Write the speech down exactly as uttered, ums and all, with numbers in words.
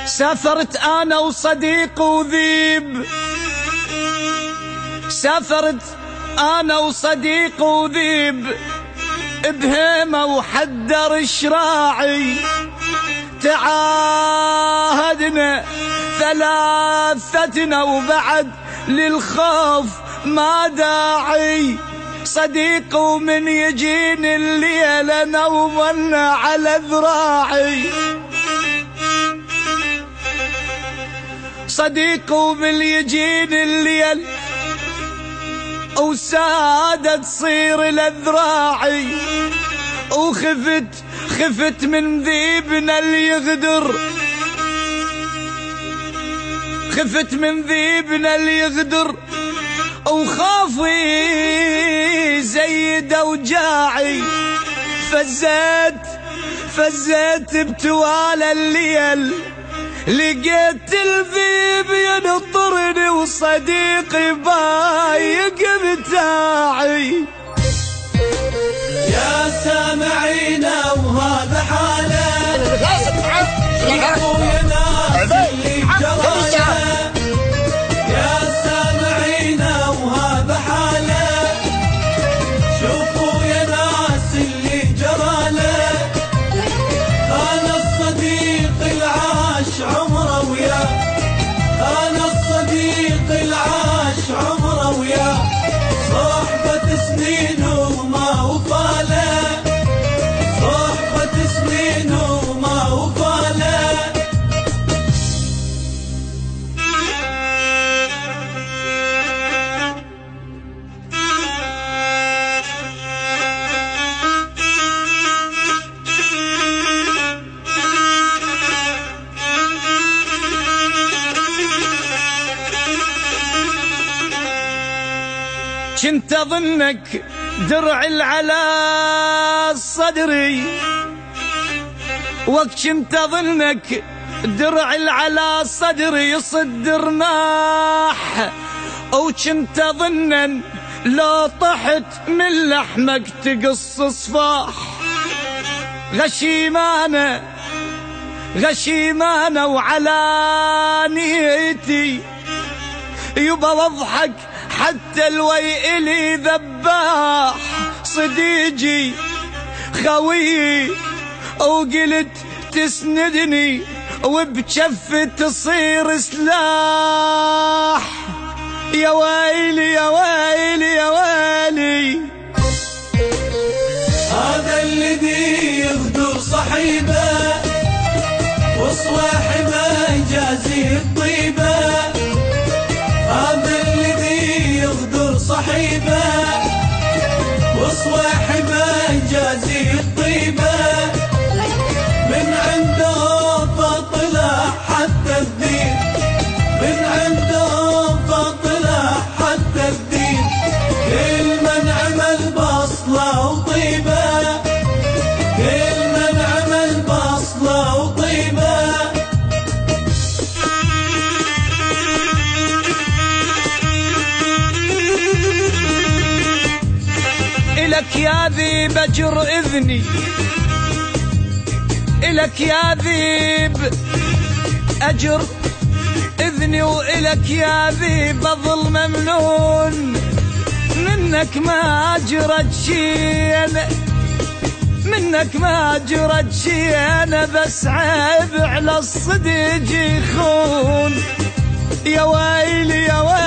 سافرت أنا وصديق وذيب، سافرت أنا وصديق وذيب بهيمة وحدر شراعي، تعاهدنا ثلاثتنا وبعد للخوف ما داعي، صديق ومن يجيني الليل نومنا على ذراعي، صديق ومن يجيني الليل وسادة تصير لذراعي، وخفت خفت من ذيبنا اللي يغدر، خفت من ذيبنا اللي يغدر، وخافي زيد اوجاعي، فزيت فزيت بتوال الليل، لقيت الذيب ينطرني وصديقي بايق بتاعي. يا سامعينا وهذا حاله، شوفوا يا ناس اللي جراله، يا سامعينا وهذا حاله، شوفوا يا ناس اللي جراله، انا الصديق العاش عمره وياه، انا الصديق العاش عمره وياه، صحبة سنين وما وفاله، صحبة سنين وما وفاله. كنت اظنك درع على صدري، وقت كنت اظنك درع على صدري يصد رماح، وكنت اظن لو طحت من لحمك تقص صفاح، غشيمانه غشيمانه وعلى نيتي يبا واضحك حتى الويلي ذباح، صديقي خويي وقلت تسندني وبجف تصير سلاح، يا ويلي يا ويلي يا ويلي. هذا الذي يغدر صحيبه وصواحبه يجازيه الطيبه، هذا الذي يغدر صحيبه وصواحبه يجازيه الطيبه، من عنده فطلع حتى الذيب، من عنده فطلع حتى الذيب، كل من عمل بصله وطيبه، كل من عمل بصله وطيبه. إلك يا ذيب أجر إذني، إلك يا ذيب أجر إذني، وإلك يا ذيب أظل ممنون، منك ما أجرت شي أنا، منك ما أجرت شي أنا، بس عيب على الصديق يخون، يا ويلي يا ويلي.